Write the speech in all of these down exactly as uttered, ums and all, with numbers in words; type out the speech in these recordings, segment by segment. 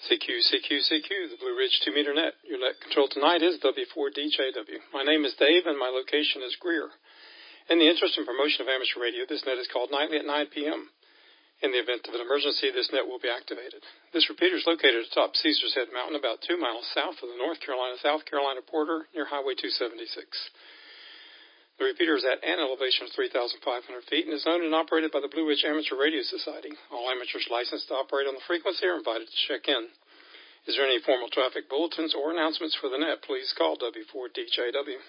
C Q, C Q, C Q, the Blue Ridge two meter net. Your net control tonight is W four D J W. My name is Dave, and my location is Greer. In the interest and promotion of amateur radio, this net is called nightly at nine p.m. In the event of an emergency, this net will be activated. This repeater is located atop Caesar's Head Mountain, about two miles south of the North Carolina-South Carolina border, near Highway two seventy-six. The repeater is at an elevation of three thousand five hundred feet and is owned and operated by the Blue Ridge Amateur Radio Society. All amateurs licensed to operate on the frequency are invited to check in. Is there any formal traffic bulletins or announcements for the net? Please call W four D J W.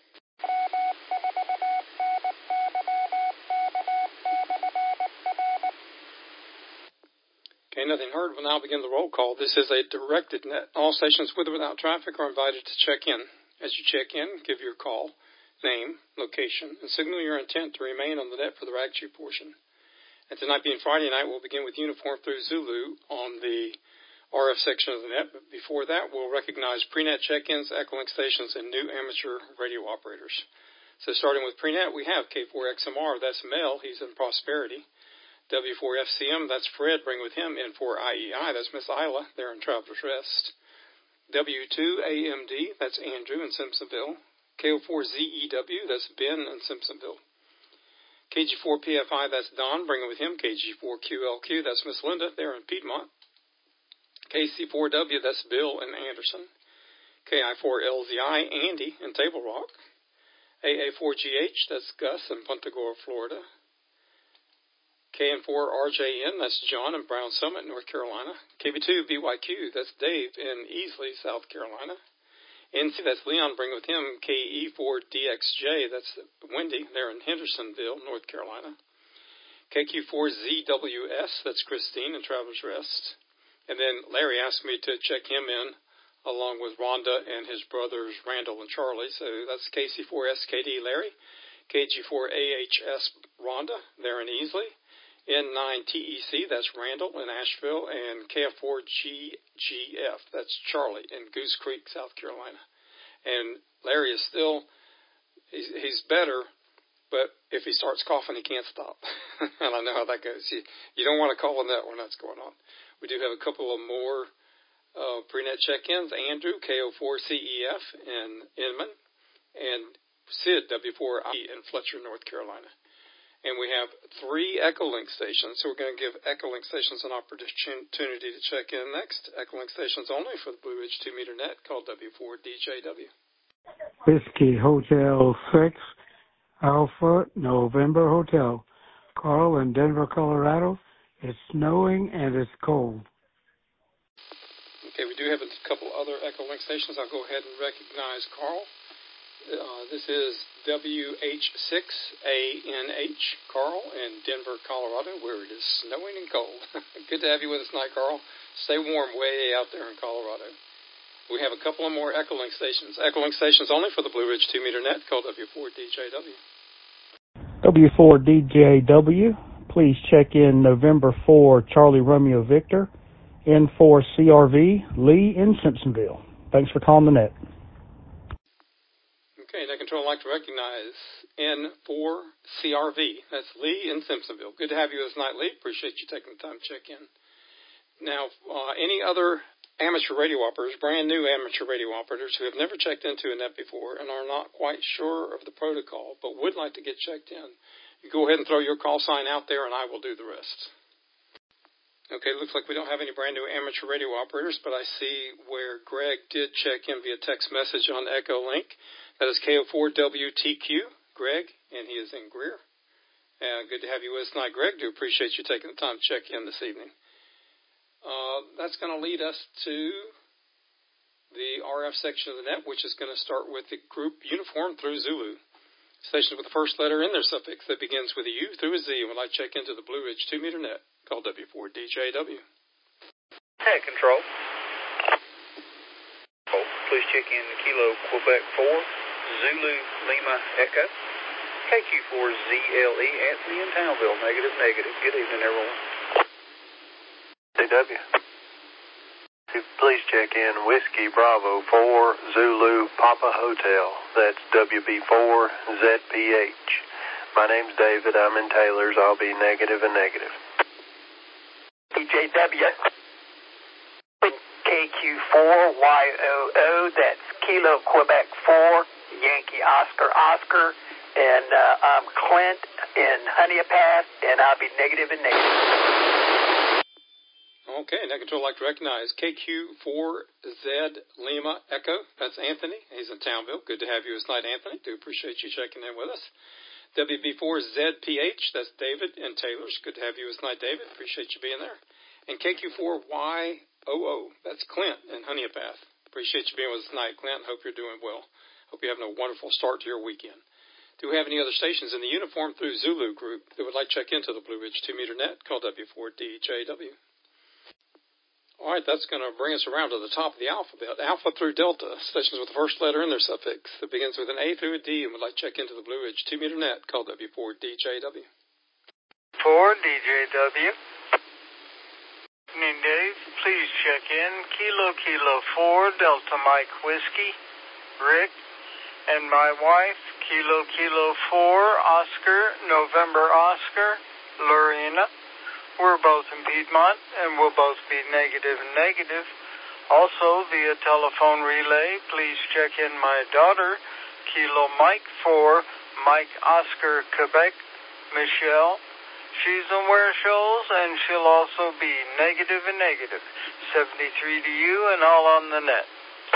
Okay, nothing heard. We'll now begin the roll call. This is a directed net. All stations with or without traffic are invited to check in. As you check in, give your call, name, location, and signal your intent to remain on the net for the Ragchu portion. And tonight being Friday night, we'll begin with uniform through Zulu on the R F section of the net. But before that, we'll recognize pre-net check-ins, Echolink stations, and new amateur radio operators. So starting with pre-net, we have K four X M R. That's Mel. He's in Prosperity. W four F C M. That's Fred. Bring with him. N four I E I. That's Miss Isla. They're in Traveler's Rest. W two A M D. That's Andrew in Simpsonville. K O four Z E W, that's Ben in Simpsonville. K G four P F I, that's Don, bringing with him. K G four Q L Q, that's Miss Linda, there in Piedmont. K C four W, that's Bill in Anderson. K I four L Z I, Andy in Table Rock. A A four G H, that's Gus in Punta Gorda, Florida. K N four R J N, that's John in Brown Summit, North Carolina. K B two B Y Q, that's Dave in Easley, South Carolina. N C, that's Leon, bring with him. K E four D X J, that's Wendy, they're in Hendersonville, North Carolina. K Q four Z W S, that's Christine in Traveler's Rest. And then Larry asked me to check him in, along with Rhonda and his brothers Randall and Charlie. So that's K C four S K D Larry, K G four A H S Rhonda, they're in Easley. N nine T E C, that's Randall in Asheville, and K F four G G F, that's Charlie in Goose Creek, South Carolina. And Larry is still, he's, he's better, but if he starts coughing, he can't stop. And I know how that goes. You, you don't want to call on that when that's going on. We do have a couple of more uh, pre-net check-ins. Andrew, K O four C E F in Inman, and Sid, W four I in Fletcher, North Carolina. And we have three Echolink stations, so we're going to give Echolink stations an opportunity to check in next. Echolink stations only for the Blue Ridge two meter net, called W four D J W. Whiskey Hotel six, Alpha November Hotel. Carl in Denver, Colorado. It's snowing and it's cold. Okay, we do have a couple other Echolink stations. I'll go ahead and recognize Carl. Uh, this is W H six A N H, Carl, in Denver, Colorado, where it is snowing and cold. Good to have you with us tonight, Carl. Stay warm way out there in Colorado. We have a couple of more Echolink stations. Echolink stations only for the Blue Ridge two meter net, called W four D J W. W four D J W, please check in November four, Charlie Romeo Victor, N four C R V, Lee in Simpsonville. Thanks for calling the net. Okay, Net Control, I'd like to recognize N four C R V. That's Lee in Simpsonville. Good to have you this night, Lee. Appreciate you taking the time to check in. Now, uh, any other amateur radio operators, brand new amateur radio operators who have never checked into a net before and are not quite sure of the protocol but would like to get checked in, you go ahead and throw your call sign out there and I will do the rest. Okay, looks like we don't have any brand new amateur radio operators, but I see where Greg did check in via text message on Echolink. That is K O four W T Q, Greg, and he is in Greer. Uh, good to have you with us tonight, Greg. Do appreciate you taking the time to check in this evening. Uh, that's going to lead us to the R F section of the net, which is going to start with the group uniform through Zulu. Stations with the first letter in their suffix that begins with a U through a Z, and when I check into the Blue Ridge two meter net, called W four D J W. Net Control. Oh, please check in Kilo Quebec four, Zulu Lima Echo. K Q four Z L E, Anthony in Townville, negative, negative. Good evening, everyone. D W. Please check in Whiskey Bravo four, Zulu Papa Hotel. That's W B four Z P H. My name's David. I'm in Taylor's. I'll be negative and negative. D J W. four Y O O, that's Kilo Quebec four, Yankee Oscar Oscar, and uh, I'm Clint in Honeypath, and I'll be negative and negative. Okay, Net Control would like to recognize K Q four Z Lima Echo. That's Anthony. He's in Townville. Good to have you tonight, Anthony. Do appreciate you checking in with us. W B four Z P H, that's David in Taylor's. Good to have you tonight, David. Appreciate you being there. And K Q four Y O O, that's Clint in Honeypath. Appreciate you being with us tonight, Clint. Hope you're doing well. Hope you're having a wonderful start to your weekend. Do we have any other stations in the Uniform through Zulu group that would like to check into the Blue Ridge two meter net? Call W four D J W. All right, that's going to bring us around to the top of the alphabet. Alpha through Delta, stations with the first letter in their suffix that begins with an A through a D and would like to check into the Blue Ridge two meter net. Call W four D J W. four D J W. Evening, Dave. Please check in. Kilo Kilo four, Delta Mike Whiskey, Rick, and my wife, Kilo Kilo four, Oscar, November Oscar, Lorena. We're both in Piedmont, and we'll both be negative and negative. Also, via telephone relay, please check in my daughter, Kilo Mike four, Mike Oscar, Quebec, Michelle. She's in Ware Shoals, and she'll also be negative and negative. seventy-three to you and all on the net.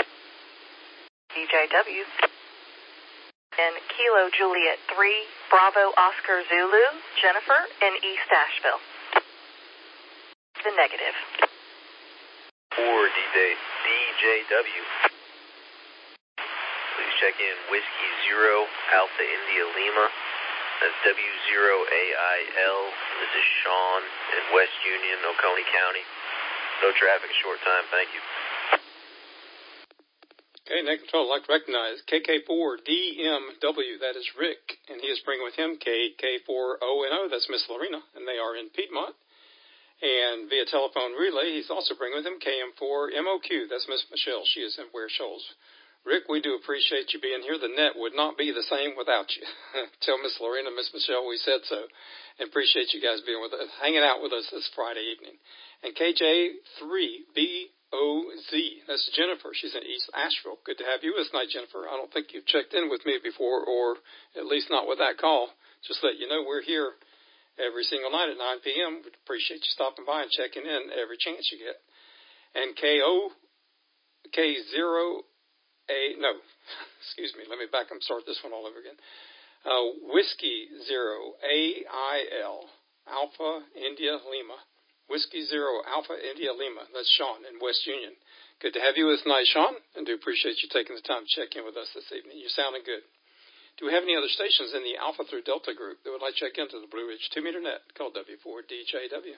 D J W. And Kilo Juliet three, Bravo Oscar Zulu, Jennifer in East Asheville. The negative. four D J W. Please check in Whiskey Zero, Alpha India Lima. That's W zero A I L. This is Sean in West Union, Oconee County. No traffic, short time. Thank you. Okay, Net Control would like to recognize K K four D M W. That is Rick, and he is bringing with him K K four O N O. That's Miss Lorena, and they are in Piedmont. And via telephone relay, he's also bringing with him K M four M O Q. That's Miss Michelle. She is in Ware Shoals. Rick, we do appreciate you being here. The net would not be the same without you. Tell Miss Lorena, Miss Michelle, we said so. And appreciate you guys being with us, hanging out with us this Friday evening. And K J three B O Z. That's Jennifer. She's in East Asheville. Good to have you this night, Jennifer. I don't think you've checked in with me before, or at least not with that call. Just let you know we're here every single night at nine p.m. We'd appreciate you stopping by and checking in every chance you get. And K O, K zero A, no, excuse me, let me back up and start this one all over again. Uh, Whiskey Zero A I L, Alpha India Lima. Whiskey Zero Alpha India Lima. That's Sean in West Union. Good to have you this night, Sean, and do appreciate you taking the time to check in with us this evening. You're sounding good. Do we have any other stations in the Alpha through Delta group that would like to check into the Blue Ridge two meter net? Call W four D J W.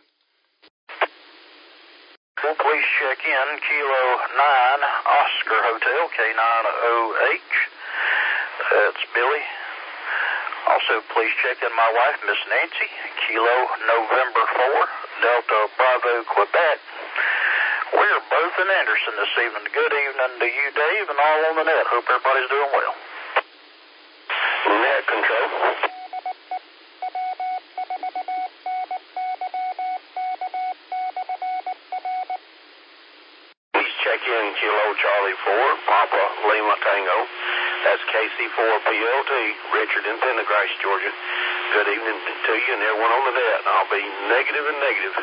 Well, please check in Kilo nine, Oscar Hotel, K nine O H. That's Billy. Also, please check in my wife, Miss Nancy, Kilo November four, Delta Bravo, Quebec. We're both in Anderson this evening. Good evening to you, Dave, and all on the net. Hope everybody's doing well. Net Control. Please check in Kilo Charlie four, Papa Lima Tango. That's K C four P L T, Richard in Pendergrass, Georgia. Good evening to you and everyone on the net. I'll be negative and negative.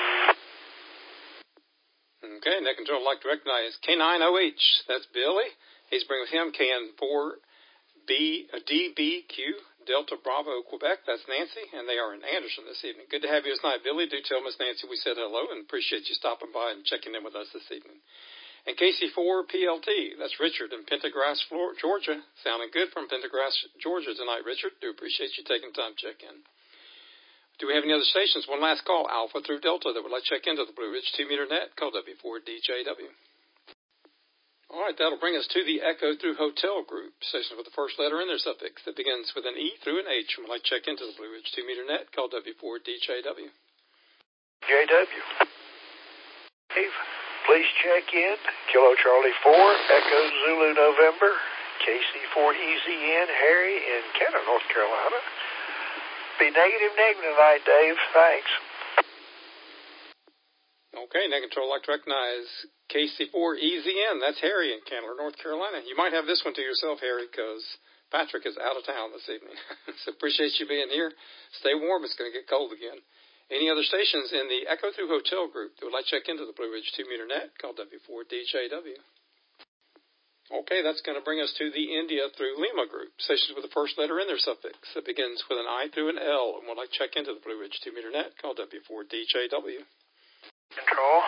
Okay, Net Control would like to recognize K nine O H. That's Billy. He's bringing with him K N four B, D B Q, Delta Bravo, Quebec. That's Nancy, and they are in Anderson this evening. Good to have you tonight, Billy. Do tell Miss Nancy we said hello and appreciate you stopping by and checking in with us this evening. And K C four P L T, that's Richard in Pendergrass, Georgia. Sounding good from Pendergrass, Georgia tonight, Richard. Do appreciate you taking time to check in. Do we have any other stations? One last call, Alpha through Delta, that would like to check into the Blue Ridge two meter net. Call W four D J W. All right, that'll bring us to the Echo through Hotel group, stations with the first letter in their suffix that begins with an E through an H. We'd like to check into the Blue Ridge two meter net. Call W four D J W. J W. Dave, please check in Kilo Charlie four, Echo Zulu November, K C four E Z N, Harry in Kenner, North Carolina. Be negative, negative tonight, Dave. Thanks. Okay, Net Control would like to recognize K C four E Z N, that's Harry in Candler, North Carolina. You might have this one to yourself, Harry, because Patrick is out of town this evening. So appreciate you being here. Stay warm. It's going to get cold again. Any other stations in the Echo Through Hotel group that would like to check into the Blue Ridge two meter net, call W four D J W. Okay, that's going to bring us to the India through Lima group, stations with the first letter in their suffix that begins with an I through an L, and would like to check into the Blue Ridge two meter net, call W four D J W. Control.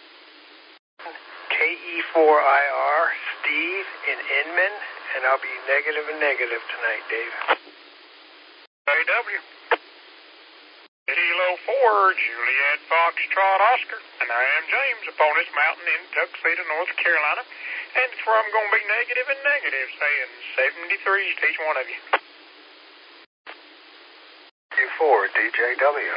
K E four I R, Steve in Inman, and I'll be negative and negative tonight, Dave. J W. Kilo four, Juliet Foxtrot Oscar, and I am James upon this mountain in Tuxedo, North Carolina, and it's where I'm going to be negative and negative, saying seventy-three to each one of you. Q four, D J W.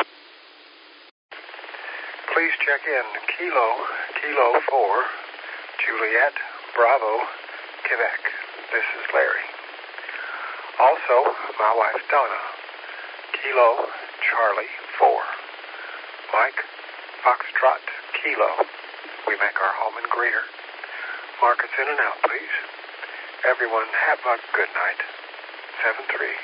Please check in Kilo, Kilo four, Juliet, Bravo, Quebec. This is Larry. Also, my wife Donna, Kilo, Charlie four, Mike, Foxtrot, Kilo. We make our home in Greer. Mark us in and out, please. Everyone, have a good night. seven three.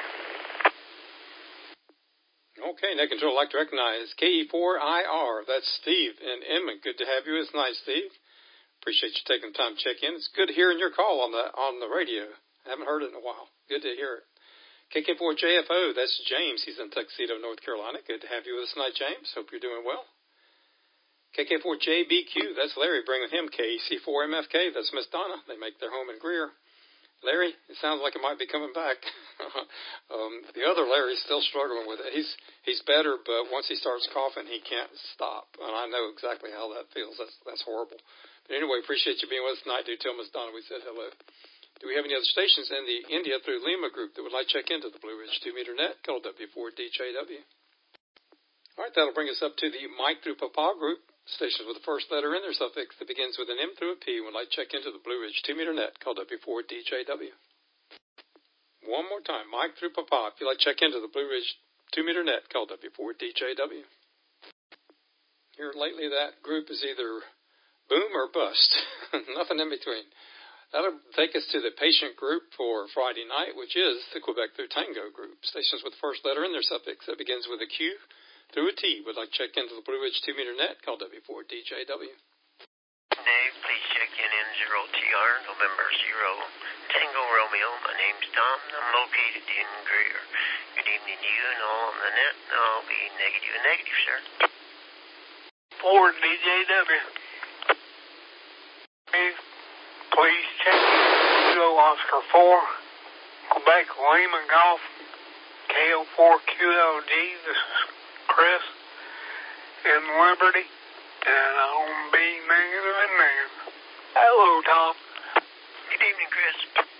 Okay, Net Control, I'd like to recognize K E four I R. That's Steve in Inman. Good to have you. It's nice, Steve. Appreciate you taking the time to check in. It's good hearing your call on the on the radio. I haven't heard it in a while. Good to hear it. K K four J F O, that's James. He's in Tuxedo, North Carolina. Good to have you with us tonight, James. Hope you're doing well. K K four J B Q, that's Larry. Bring with him K C four M F K. That's Miss Donna. They make their home in Greer. Larry, it sounds like it might be coming back. um, the other Larry's still struggling with it. He's he's better, but once he starts coughing, he can't stop. And I know exactly how that feels. That's that's horrible. But anyway, appreciate you being with us tonight. Do tell Miss Donna we said hello. Do we have any other stations in the India through Lima group that would like to check into the Blue Ridge two meter net? Call W four D J W. All right, that'll bring us up to the Mike through Papa group, stations with the first letter in their suffix that begins with an M through a P would like to check into the Blue Ridge two meter net. Call W four D J W. One more time, Mike through Papa. If you'd like to check into the Blue Ridge two meter net, call W four D J W. Here lately, that group is either boom or bust. Nothing in between. That'll take us to the patient group for Friday night, which is the Quebec through Tango group. Stations with the first letter in their suffix that begins with a Q through a T would like to check into the Blue Ridge two meter net. Call W four D J W. Dave, please check in in zero T R, November zero, Tango Romeo. My name's Tom. I'm located in Greer. Good evening to you and all on the net. I'll be negative and negative, sir. Ford D J W. Please, please check Kilo Oscar four, Quebec Lima Golf, K O four Q L D. This is Chris in Liberty, and I'll be negative and negative. Hello, Tom. Good evening, Chris.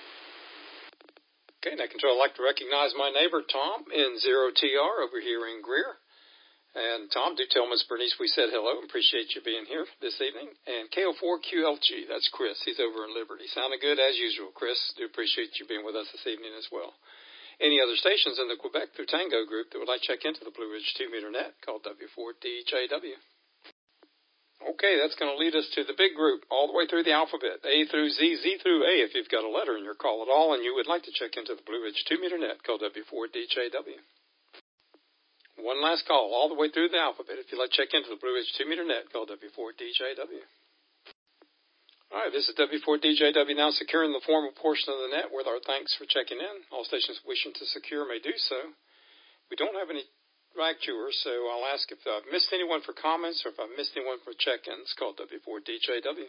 Okay, Net Control, I'd like to recognize my neighbor, Tom, in zero T R over here in Greer. And, Tom, do tell Miss Bernice we said hello. Appreciate you being here this evening. And K O four Q L G, that's Chris. He's over in Liberty. Sounding good as usual, Chris. Do appreciate you being with us this evening as well. Any other stations in the Quebec through Tango group that would like to check into the Blue Ridge two meter net, call W four D J W. Okay, that's going to lead us to the big group all the way through the alphabet, A through Z, Z through A, if you've got a letter in your call at all and you would like to check into the Blue Ridge two meter net, call W four D J W. One last call all the way through the alphabet. If you'd like to check into the Blue Ridge two meter net, call W four D J W. All right, this is W four D J W now securing the formal portion of the net with our thanks for checking in. All stations wishing to secure may do so. We don't have any rag chewers, so I'll ask if I've missed anyone for comments or if I've missed anyone for check-ins. Call W four D J W.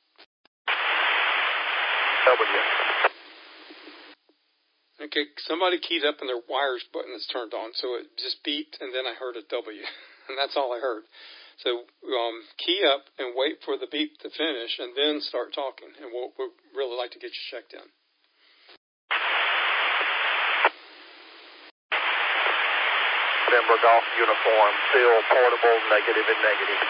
W. Okay, somebody keyed up and their wires button is turned on, so it just beeped, and then I heard a W, and that's all I heard. So um, key up and wait for the beep to finish, and then start talking, and we'll, we'd really like to get you checked in. Denver Golf Uniform, Phil Portable, negative and negative.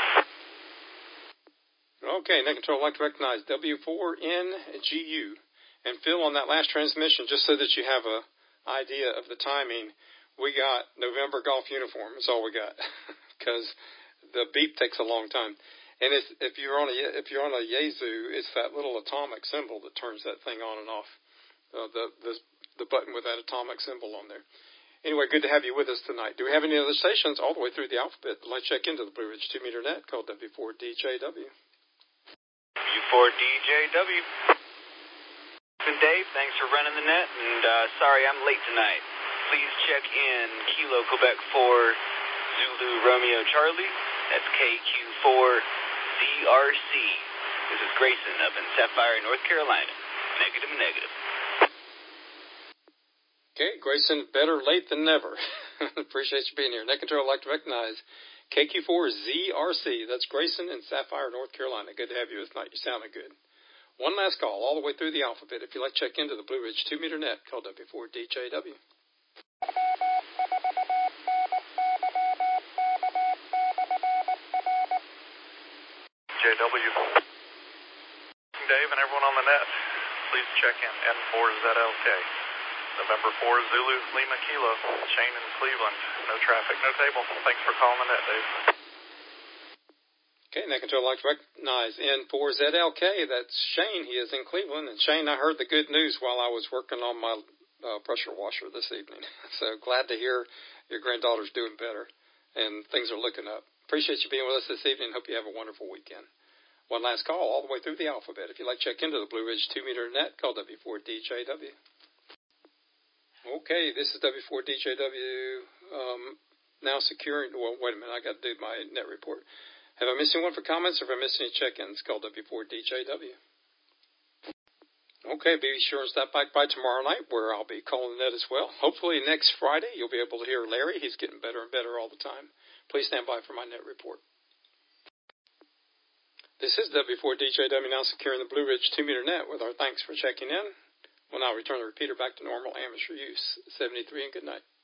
Okay, Net Control, I'd like to recognize W four N G U. And Phil, on that last transmission, just so that you have a idea of the timing, we got November Golf Uniform. That's all we got, because the beep takes a long time. And if, if you're on a if you're on a Yaesu, it's that little atomic symbol that turns that thing on and off. Uh, the the the button with that atomic symbol on there. Anyway, good to have you with us tonight. Do we have any other stations all the way through the alphabet that like check into the Blue Ridge two meter net called W four D J W? W four D J W. And Dave, thanks for running the net, and uh, sorry I'm late tonight. Please check in Kilo Quebec four Zulu Romeo Charlie. That's K Q four Z R C. This is Grayson up in Sapphire, North Carolina. Negative, negative. Okay, Grayson, better late than never. Appreciate you being here. Net Control, I'd like to recognize K Q four Z R C. That's Grayson in Sapphire, North Carolina. Good to have you tonight. You sounded good. One last call all the way through the alphabet. If you'd like to check into the Blue Ridge two meter net, call W four D J W. J W. Dave and everyone on the net, please check in N four Z L K. November four Zulu Lima Kilo. Shane in Cleveland. No traffic, no table. Thanks for calling the net, Dave. Okay, Net Control, I'd like to recognize N four Z L K. That's Shane. He is in Cleveland. And Shane, I heard the good news while I was working on my uh, pressure washer this evening. So glad to hear your granddaughter's doing better and things are looking up. Appreciate you being with us this evening. Hope you have a wonderful weekend. One last call all the way through the alphabet. If you'd like to check into the Blue Ridge two meter net, call W four D J W. Okay, this is W four D J W um, now securing. Well, wait a minute. I got to do my net report. Have I missed anyone for comments, or have I missed any check-ins? Call W four D J W. Okay, be sure and stop back by tomorrow night where I'll be calling the net as well. Hopefully next Friday you'll be able to hear Larry. He's getting better and better all the time. Please stand by for my net report. This is W four D J W now securing the Blue Ridge two meter net with our thanks for checking in. We'll now return the repeater back to normal amateur use. seventy-three and good night.